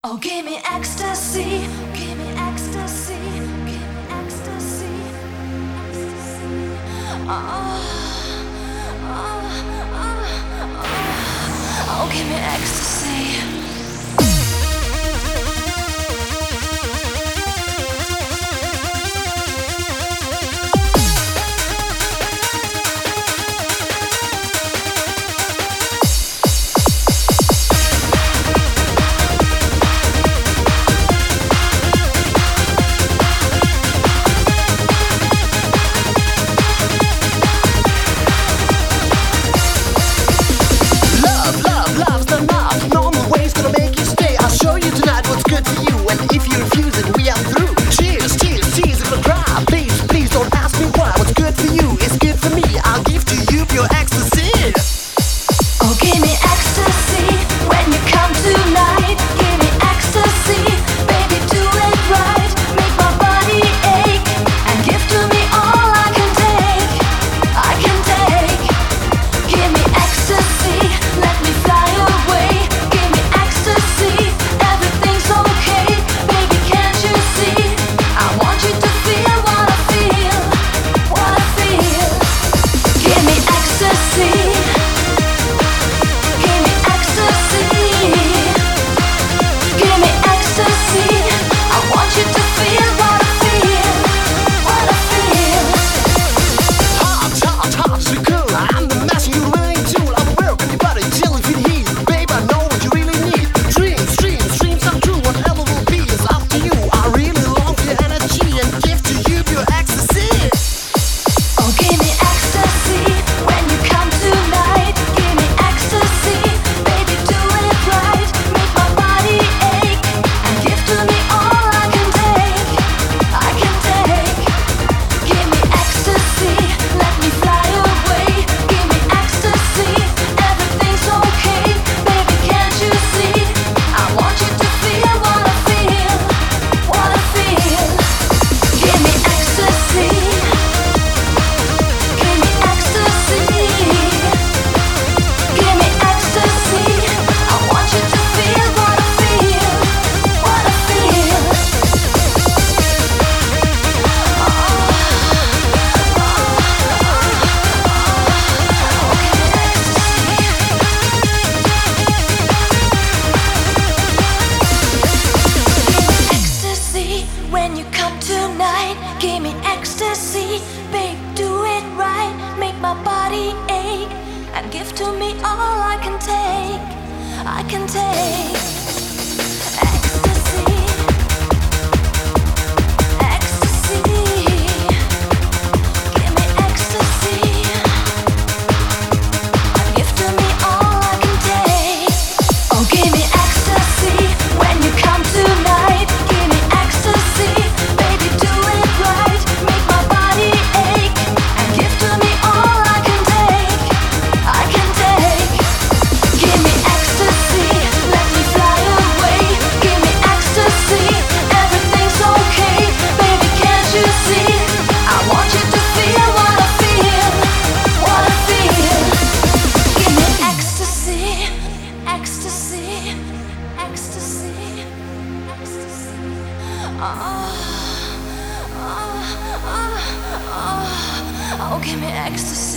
Oh, give me ecstasy, give me ecstasy, give me ecstasy, ecstasy. Oh, oh, oh, oh, oh, give me ecstasy. When you come tonight, give me ecstasy, babe, do it right, make my body ache, and give to me all I can take, I can take. Ecstasy, ecstasy, give me ecstasy, and give to me all I can take. Oh, give me ecstasy, when you come tonight, give me ecstasy, baby, do it right, make my body ache, and give to me all I can take, I can take. Give me ecstasy, let me fly away, give me ecstasy, everything's okay, baby, can't you see, I want you to feel what I feel, what I feel. Give me ecstasy, ecstasy, ecstasy, ecstasy. Oh, oh, oh, oh, oh, give me ecstasy.